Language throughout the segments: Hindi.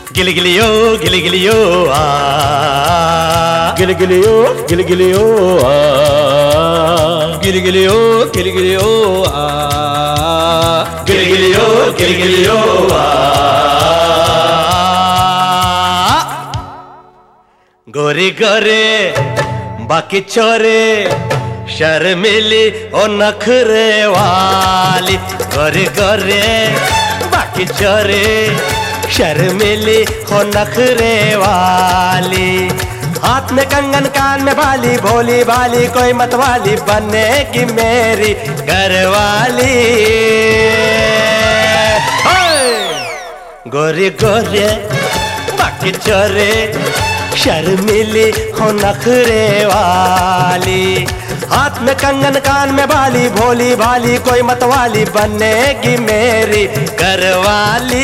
गिलिगिलियो गिलिगिलियो आ गिलिगिलियो गिलिगिलियो आ गिलिगिलियो गिलिगिलियो आ गिलिगिलियो गिलिगिलियो आ गोरे गोरे बाकी छोरे शर्मिली और नखरे वाली, गोरे गोरे बाकी छोरे शर्मिली हो नखरे वाली। हाथ में कंगन कान में बाली, भोली भाली कोई मतवाली बनेगी मेरी घरवाली। गोरे गोरे बाकी छोरे शर्मिली हो नखरे वाली। हाथ में कंगन कान में बाली, भोली भाली कोई मतवाली बनेगी मेरी घरवाली।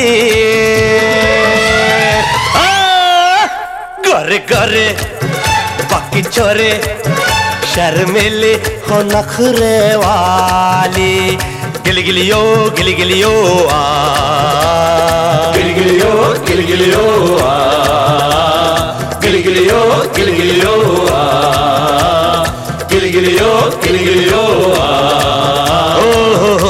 गोरे गोरे बाकी छोरे शर्मिली हो नखरे वाली। गिलिगिलियो गिलिगिलियो आ गिलिगिलियो गिलिगिलियो आ गिलिगिलियो गिलिगिलियो आ गिलिगिलियो गिलिगिलियो आ ओ हो।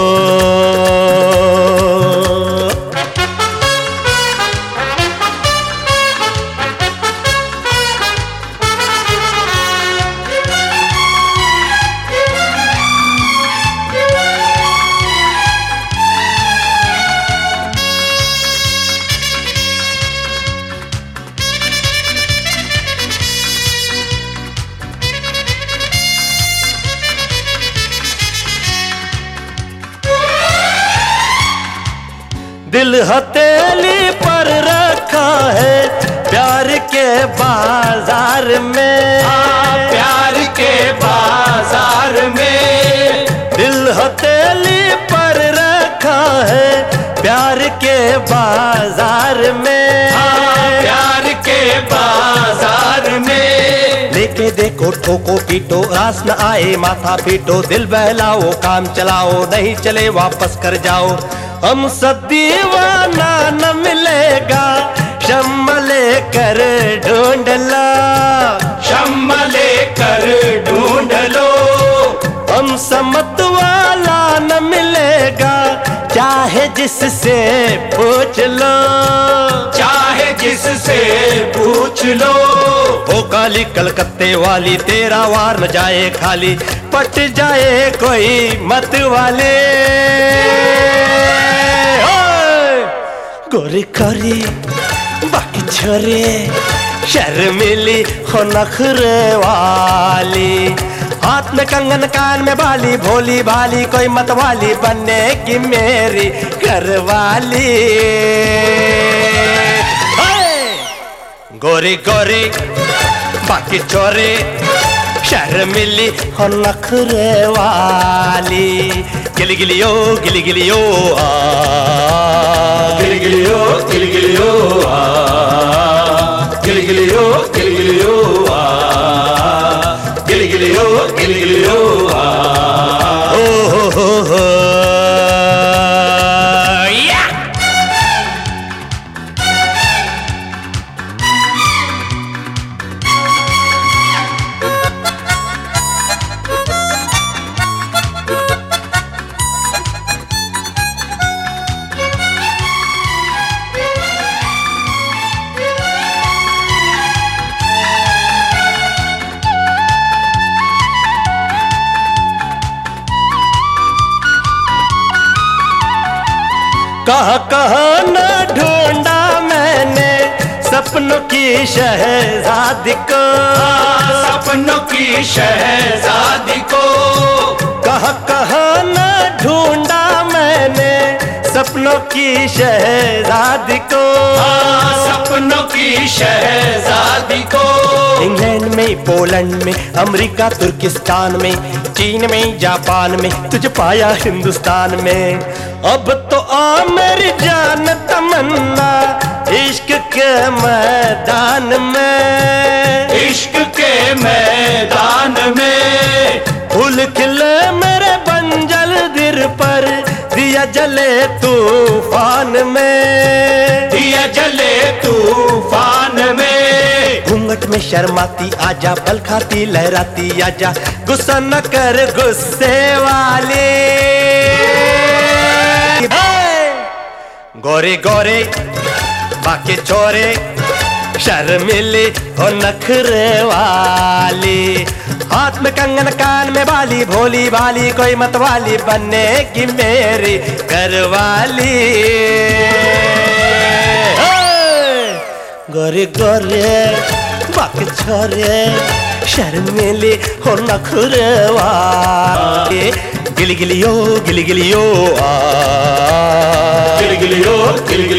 दिल हथेली पर रखा है प्यार के बाजार में, प्यार के बाजार में। दिल हथेली पर रखा है प्यार के बाजार में, प्यार के बाजार में। लेके देखो ठोको पीटो रास न आए माथा पीटो, दिल बहलाओ काम चलाओ नहीं चले वापस कर जाओ। हमसे दीवाना न मिलेगा शम्मा लेकर ढूंढ लो, शम्मा लेकर ढूंढ लो। हमसे मत वाला न मिलेगा चाहे जिससे पूछ लो, चाहे जिससे पूछ लो। ओ काली कलकत्ते वाली तेरा वार न जाए खाली, पट जाए कोई मत वाले। गोरी गोरी बाकी छोरे शर्मिली हो नखरे वाली। हाथ में कंगन कान में बाली, भोली भाली कोई मतवाली बनेगी मेरी घरवाली। गोरी गोरी बाकी छोरे शर्मिली हो नखरे वाली। गिलिगिलियो गिलिगिलियो आ गिलिगिलियो गिलिगिलियो आ गिलिगिलियो गिलिगिलियो आ गिलिगिलियो गिलिगिलियो आ ओ हो। कहाँ कहाँ न ढूंढा मैंने सपनों की शहजादी को, सपनों की शहजादी को। कहाँ कहाँ न ढूंढा मैंने सपनों की शहजादी को, सपनों की शहजादी को। इंग्लैंड में पोलैंड में अमेरिका तुर्किस्तान में चीन में जापान में तुझे पाया हिंदुस्तान में। अब तो आ मेरी जान तमन्ना इश्क के मैदान में, इश्क के मैदान में। फूल खिले मेरे बंजल दिल पर दिया जले तूफान में, दिया जले में शर्माती आजा, पल खाती लहराती आजा, गुस्सा न कर गुस्से वाले। गोरे गोरे बाके छोरे, शर्मिले हो नखरे वाली, हाथ में कंगन कान में बाली, भोली भाली कोई मतवाली बनेगी मेरी घरवाली। गोरे गोरे बाके छोरे, शर्मिले हो नखरे वाली, गिली गिलियो आ, गिली गिलियो गिली